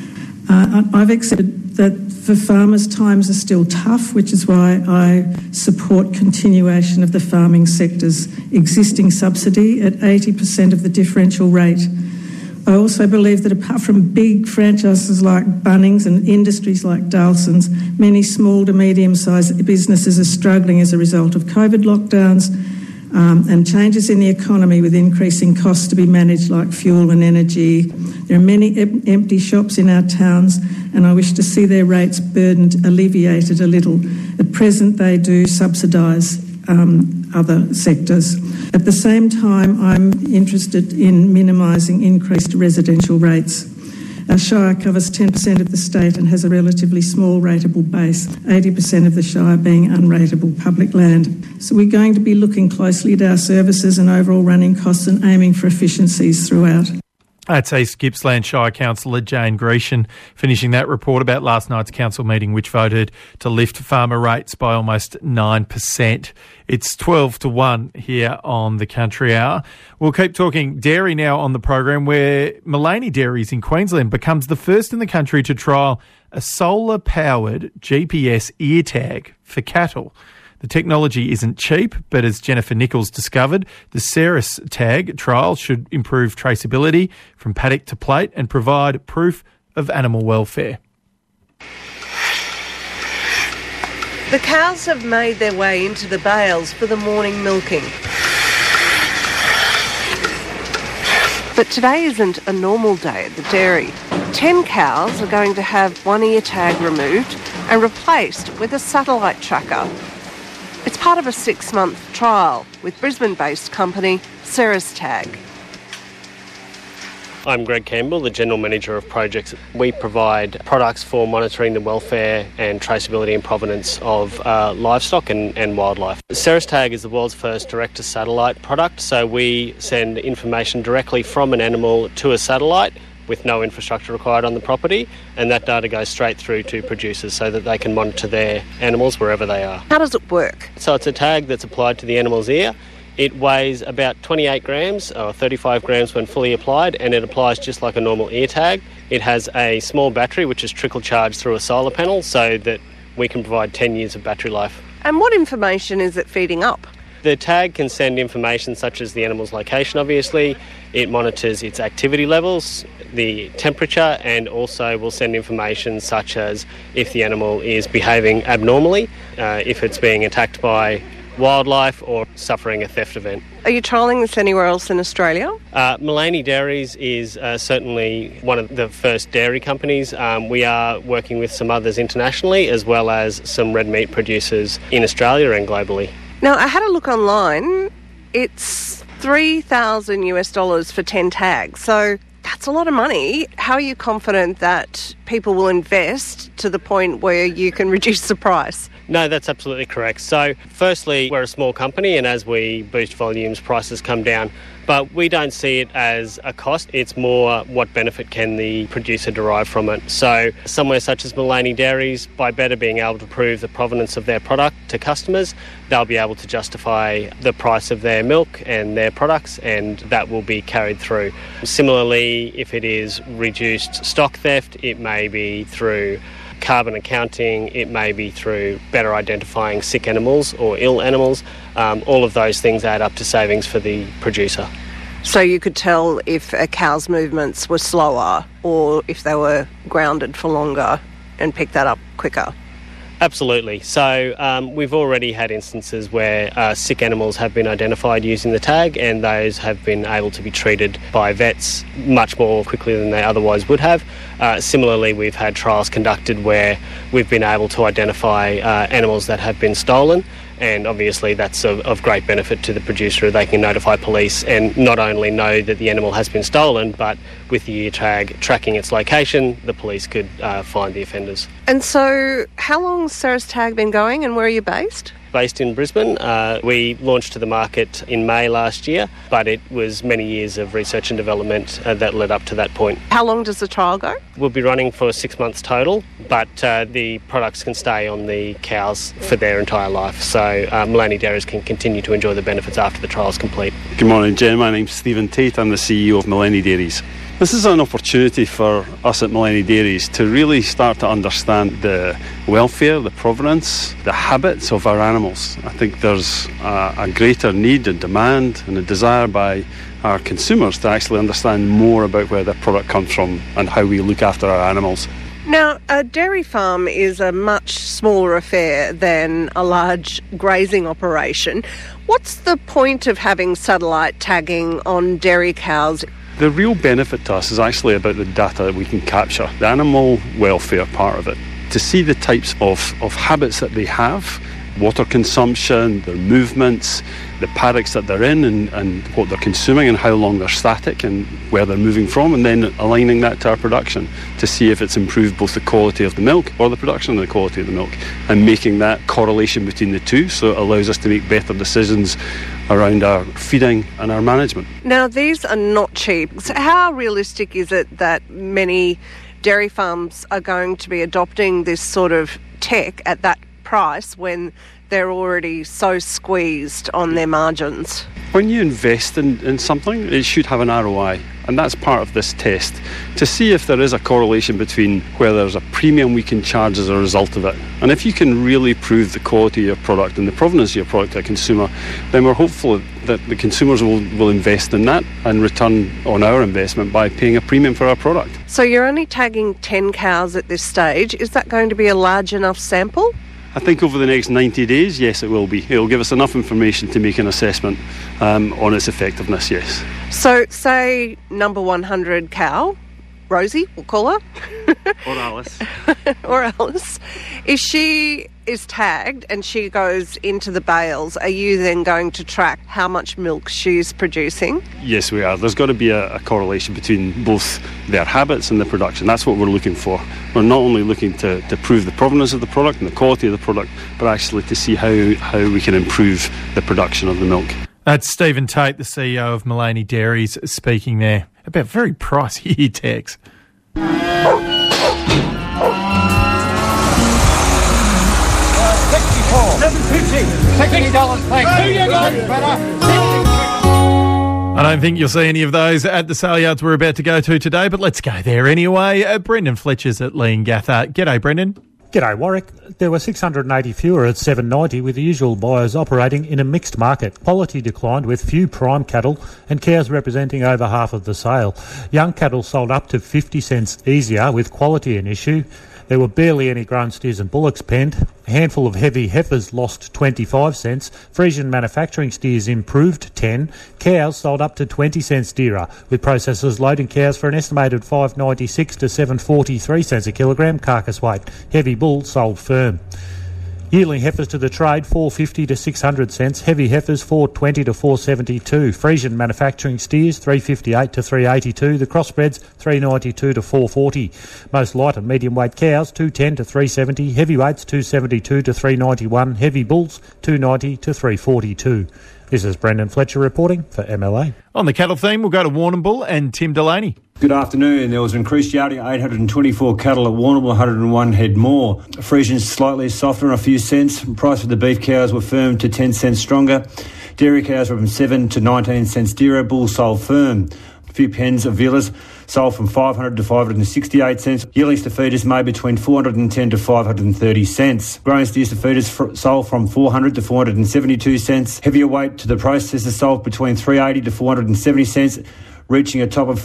I've accepted that for farmers times are still tough, which is why I support continuation of the farming sector's existing subsidy at 80% of the differential rate. I also believe that apart from big franchises like Bunnings and industries like Dalson's, many small to medium-sized businesses are struggling as a result of COVID lockdowns and changes in the economy with increasing costs to be managed like fuel and energy. There are many empty shops in our towns and I wish to see their rates burdened alleviated a little. At present they do subsidise other sectors. At the same time, I'm interested in minimising increased residential rates. Our Shire covers 10% of the state and has a relatively small rateable base, 80% of the Shire being unrateable public land. So we're going to be looking closely at our services and overall running costs and aiming for efficiencies throughout. That's East Gippsland Shire Councillor Jane Grecian finishing that report about last night's council meeting, which voted to lift farmer rates by almost 9%. It's 12-1 here on the Country Hour. We'll keep talking dairy now on the program, where Mullaney Dairies in Queensland becomes the first in the country to trial a solar-powered GPS ear tag for cattle. The technology isn't cheap, but as Jennifer Nichols discovered, the Ceres tag trial should improve traceability from paddock to plate and provide proof of animal welfare. The cows have made their way into the bales for the morning milking. But today isn't a normal day at the dairy. 10 cows are going to have one ear tag removed and replaced with a satellite tracker. It's part of a 6-month trial with Brisbane-based company Ceres Tag. I'm Greg Campbell, the General Manager of Projects. We provide products for monitoring the welfare and traceability and provenance of livestock and wildlife. CeresTag is the world's first direct-to-satellite product, so we send information directly from an animal to a satellite with no infrastructure required on the property, and that data goes straight through to producers so that they can monitor their animals wherever they are. How does it work? So it's a tag that's applied to the animal's ear. It weighs about 28 grams or 35 grams when fully applied, and it applies just like a normal ear tag. It has a small battery which is trickle charged through a solar panel so that we can provide 10 years of battery life. And what information is it feeding up? The tag can send information such as the animal's location, obviously. It monitors its activity levels, the temperature, and also will send information such as if the animal is behaving abnormally, if it's being attacked by wildlife or suffering a theft event. Are you trialling this anywhere else in Australia? Maleny Dairies is certainly one of the first dairy companies. We are working with some others internationally, as well as some red meat producers in Australia and globally. Now, I had a look online. It's $3,000 for 10 tags, so that's a lot of money. How are you confident that people will invest to the point where you can reduce the price? No, that's absolutely correct. So, firstly, we're a small company, and as we boost volumes, prices come down. But we don't see it as a cost. It's more what benefit can the producer derive from it. So, somewhere such as Maleny Dairies, by better being able to prove the provenance of their product to customers, they'll be able to justify the price of their milk and their products, and that will be carried through. Similarly, if it is reduced stock theft, it may be through carbon accounting, it may be through better identifying sick animals or ill animals. All of those things add up to savings for the producer. So you could tell if a cow's movements were slower or if they were grounded for longer and pick that up quicker? Absolutely. So we've already had instances where sick animals have been identified using the tag, and those have been able to be treated by vets much more quickly than they otherwise would have. Similarly, we've had trials conducted where we've been able to identify animals that have been stolen, and obviously that's of great benefit to the producer. They can notify police and not only know that the animal has been stolen, but with the ear tag tracking its location, the police could find the offenders. And so how long's CeresTag been going, and where are you based? Based in Brisbane. We launched to the market in May last year, but it was many years of research and development that led up to that point. How long does the trial go? We'll be running for 6 months total, but the products can stay on the cows for their entire life, so Maleny Dairies can continue to enjoy the benefits after the trial's complete. Good morning, Jen. My name's Stephen Tate. I'm the CEO of Maleny Dairies. This is an opportunity for us at Maleny Dairies to really start to understand the welfare, the provenance, the habits of our animals. I think there's a greater need and demand and a desire by our consumers to actually understand more about where their product comes from and how we look after our animals. Now, a dairy farm is a much smaller affair than a large grazing operation. What's the point of having satellite tagging on dairy cows? The real benefit to us is actually about the data that we can capture, the animal welfare part of it, to see the types of habits that they have, water consumption, their movements, the paddocks that they're in and what they're consuming and how long they're static and where they're moving from, and then aligning that to our production to see if it's improved both the quality of the milk or the production and the quality of the milk, and making that correlation between the two so it allows us to make better decisions around our feeding and our management. Now, these are not cheap. So how realistic is it that many dairy farms are going to be adopting this sort of tech at that price when they're already so squeezed on their margins? When you invest in something, it should have an ROI, and that's part of this test, to see if there is a correlation between where there's a premium we can charge as a result of it. And if you can really prove the quality of your product and the provenance of your product to a consumer, then we're hopeful that the consumers will invest in that and return on our investment by paying a premium for our product. So you're only tagging 10 cows at this stage. Is that going to be a large enough sample? I think over the next 90 days, yes, it will be. It will give us enough information to make an assessment on its effectiveness, yes. So, say number 100 cow, Rosie, we'll call her, Or Alice. Or Alice. If she is tagged and she goes into the bales, are you then going to track how much milk she's producing? Yes, we are. There's got to be a correlation between both their habits and the production. That's what we're looking for. We're not only looking to prove the provenance of the product and the quality of the product, but actually to see how we can improve the production of the milk. That's Stephen Tate, the CEO of Mullaney Dairies, speaking there about very pricey tags. I don't think you'll see any of those at the sale yards we're about to go to today, but let's go there anyway. Brendan Fletcher's at Leongatha. G'day, Brendan. G'day, Warwick. There were 680 fewer at 790, with the usual buyers operating in a mixed market. Quality declined, with few prime cattle and cows representing over half of the sale. Young cattle sold up to 50 cents easier, with quality an issue. There were barely any grown steers and bullocks penned. A handful of heavy heifers lost 25 cents. Friesian manufacturing steers improved 10. Cows sold up to 20 cents dearer, with processors loading cows for an estimated 5.96 to 7.43 cents a kilogram carcass weight. Heavy bulls sold firm. Yearling heifers to the trade, 4.50 to 600 cents. Heavy heifers, 4.20 to 4.72. Friesian manufacturing steers, 3.58 to 3.82. The crossbreds, 3.92 to 4.40. Most light and medium weight cows, 2.10 to 3.70. Heavyweights, 2.72 to 3.91. Heavy bulls, 2.90 to 3.42. This is Brendan Fletcher reporting for MLA. On the cattle theme, we'll go to Warrnambool and Tim Delaney. Good afternoon. There was an increased yarding of 824 cattle at Warrnambool, 101 head more. Friesians slightly softer on a few cents. Price for the beef cows were firm to 10 cents stronger. Dairy cows were from 7 to 19 cents dearer. Bulls sold firm. A few pens of villas sold from 500 to 568 cents. Yearlings to feeders made between 410 to 530 cents. Grown steers to feeders sold from 400 to 472 cents. Heavier weight to the processors sold between 380 to 470 cents, reaching a top of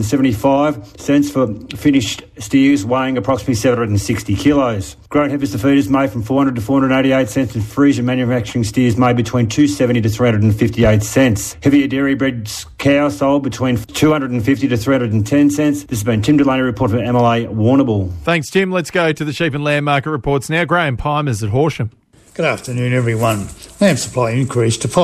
475 cents for finished steers weighing approximately 760 kilos. Grown heifers to feeders made from 400 to 488 cents, and Friesian manufacturing steers made between 270 to 358 cents. Heavier dairy bred cows sold between 250 to 310 cents. This has been Tim Delaney reporting for MLA Warrnambool. Thanks, Tim. Let's go to the sheep and lamb market reports now. Graham Pymers at Horsham. Good afternoon, everyone. Lamb supply increased to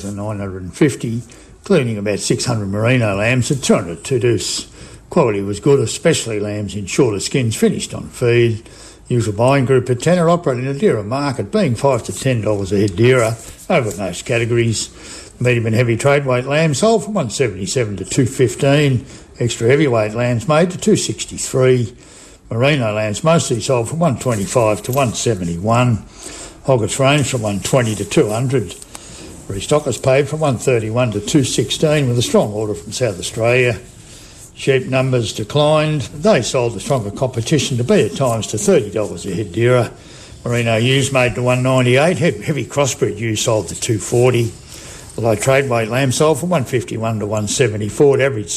5,950. including about 600 merino lambs at 202 deuce. Quality was good, especially lambs in shorter skins finished on feed. Usual buying group at tenner operating in a dearer market, being $5 to $10 a head dearer over most categories. Medium and heavy trade weight lambs sold from $177 to $215. Extra heavyweight lambs made to $263. Merino lambs mostly sold from $125 to $171. Hoggets range from $120 to $200. Restockers paid from $131 to $216 with a strong order from South Australia. Sheep numbers declined. They sold the stronger competition to be at times to $30 a head dearer. Merino ewes made to $198. Heavy crossbred ewes sold to $240. The low trade weight lamb sold from $151 to $174. It averaged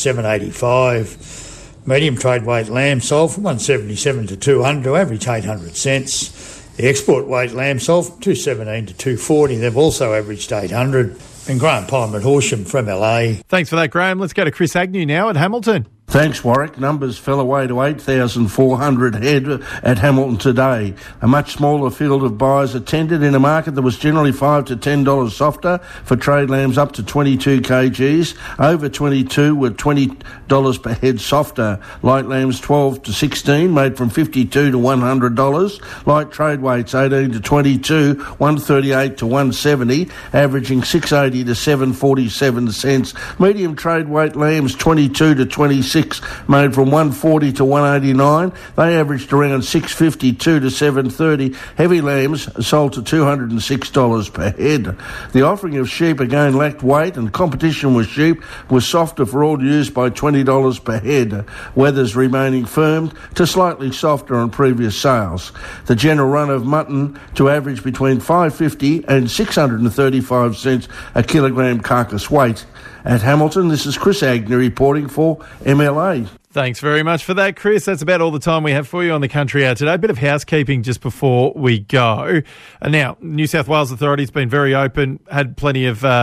$785. Medium trade weight lamb sold from $177 to $200 to average 800 cents. The export weight lamb sold from $217 to $240. They've also averaged $800. And Graham Palmer at Horsham from LA. Thanks for that, Graham. Let's go to Chris Agnew now at Hamilton. Thanks, Warwick. Numbers fell away to 8,400 head at Hamilton today. A much smaller field of buyers attended in a market that was generally $5 to $10 softer for trade lambs up to 22 kgs. Over 22 were $20 per head softer. Light lambs 12 to 16 made from $52 to $100. Light trade weights 18 to 22, $138 to $170, averaging $6.80 to $7.47 cents. Medium trade weight lambs 22 to 26 made from $140 to $189. They averaged around $6.52 to $7.30. Heavy lambs sold to $206 per head. The offering of sheep again lacked weight, and competition with sheep was softer for all ewes by $20 per head. Weathers remaining firm to slightly softer on previous sales. The general run of mutton to average between $5.50 and 635 cents a kilogram carcass weight. At Hamilton, this is Chris Agnew reporting for MLA. Thanks very much for that, Chris. That's about all the time we have for you on the Country Hour today. A bit of housekeeping just before we go. Now, New South Wales authorities been very open, had plenty of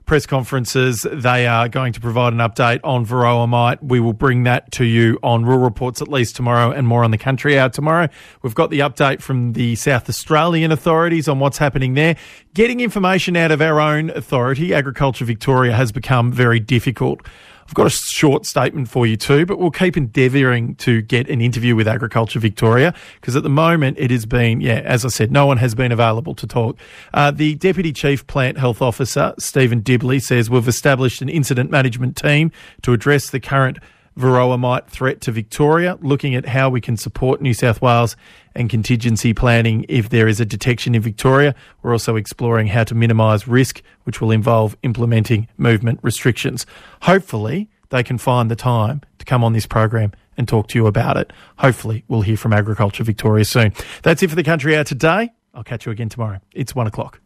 press conferences. They are going to provide an update on Varroa mite. We will bring that to you on Rural Reports at least tomorrow and more on the Country Hour tomorrow. We've got the update from the South Australian authorities on what's happening there. Getting information out of our own authority, Agriculture Victoria, has become very difficult. I've got a short statement for you too, but we'll keep endeavouring to get an interview with Agriculture Victoria because at the moment it has been, as I said, no one has been available to talk. The Deputy Chief Plant Health Officer, Stephen Dibley, says we've established an incident management team to address the current Varroa mite threat to Victoria, looking at how we can support New South Wales and contingency planning if there is a detection in Victoria. We're also exploring how to minimise risk, which will involve implementing movement restrictions. Hopefully, they can find the time to come on this program and talk to you about it. Hopefully, we'll hear from Agriculture Victoria soon. That's it for the Country Hour today. I'll catch you again tomorrow. It's 1:00.